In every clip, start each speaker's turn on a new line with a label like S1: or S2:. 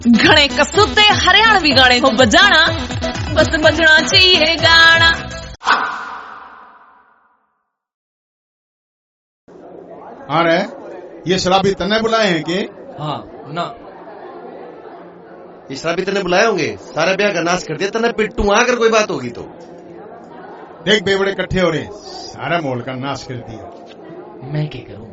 S1: घणे कसूते हरियाणवी गाने को बजाना, बस बजना चाहिए गाना।
S2: अरे ये शराबी तन्ने बुलाए हैं कि?
S3: हाँ ना,
S4: ये शराबी तन्ने बुलाए होंगे, सारा ब्याह का नाश कर दिया तन्ने। पिट्टू आकर कोई बात होगी तो
S2: देख बेवड़े इकट्ठे हो रहे, सारा मोल का नाश कर दिया।
S3: मैं क्या करूं?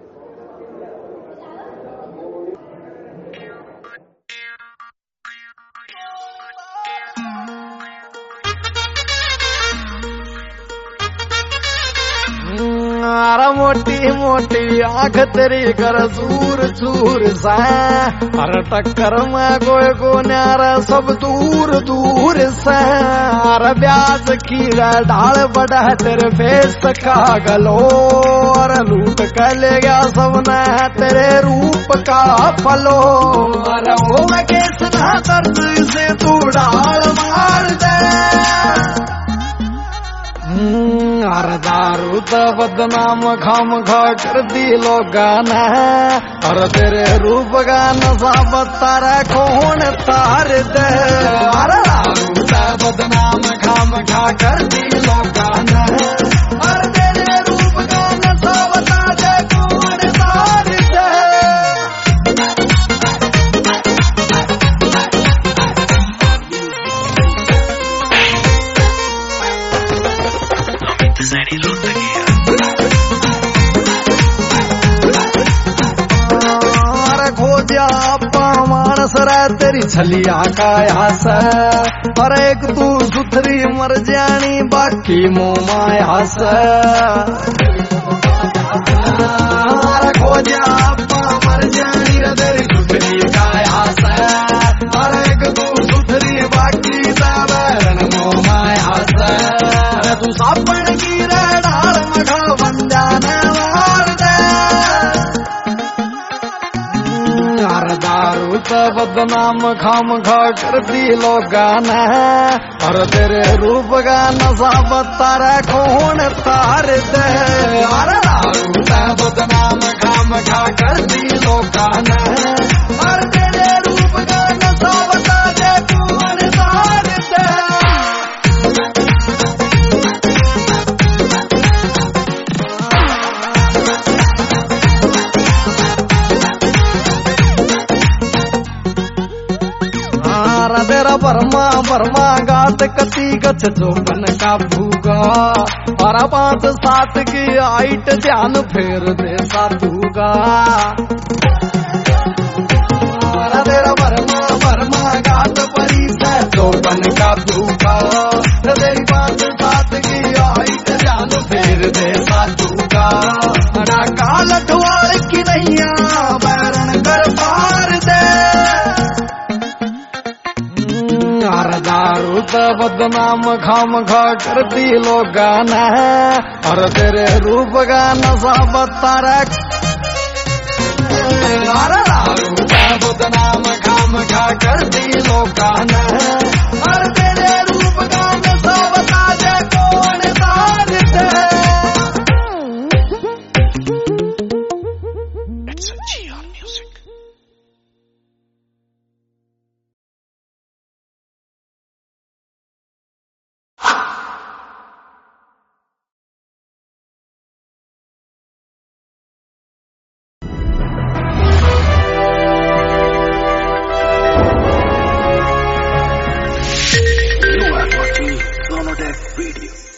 S5: अरे मोटी मोटी आंख तेरी कर दूर दूर सा, अरे टक्कर में कोई को न्यारा सब दूर दूर से। अरे ब्याज की ढाल बढ़ा तेरे फेस का गलो, अरे लूट कर ले गया सबने तेरे रूप का फलो। अरे हो कितना दर्द से तू ढाल मार दे। अरे दारू तो बदनाम खाम खा कर दी लोगा ने, और तेरे रूप का नशा बतारा कौन तार दे। अरे दारू तो बदनाम खाम खा कर दी लोगा ने, और तेरे रूप का नशा बता दे कौन तार दे। खोजा मानस रे तेरी छलिया का यास, और एक तू सुथरी मर जानी बाकी मोमाया से। खोजा मर जानी रे तेरी सुथरी का यास, और एक तू सुथरी बाकी साबरन मोमाया से। तू सापन की रे ढाल मखा बन जाने मार दे। दारू तो बदनाम खाम खा कर दी लोगा ने, और तेरे रूप का नशा बतारा कौन तार दे। अरे दारू तो बदनाम खाम खा कर दी लोगा ने, और तेरे रूप का नशा बता दे कौन तार दे। तेरा बर्मा बर्मा गात कती गच जोबन का भूगा, और 5-7 की आइट ध्यान फेर दे साधुगा। तेरा बर्मा बर्मा गात परी से जोबन का भूगा, तेरी 5-7 की आइट ध्यान फेर दे साधुगा। काल ठुआल की नैया बैरन कर पार दे। दारू तो बदनाम खाम खा कर दी लोगा ने, और तेरे रूप का नशा बतारा। अरे दारू तो बदनाम खाम खा कर दी लोगा ने, और तेरे रूप का नशा बता दे कौन तार दे।
S6: Download that video.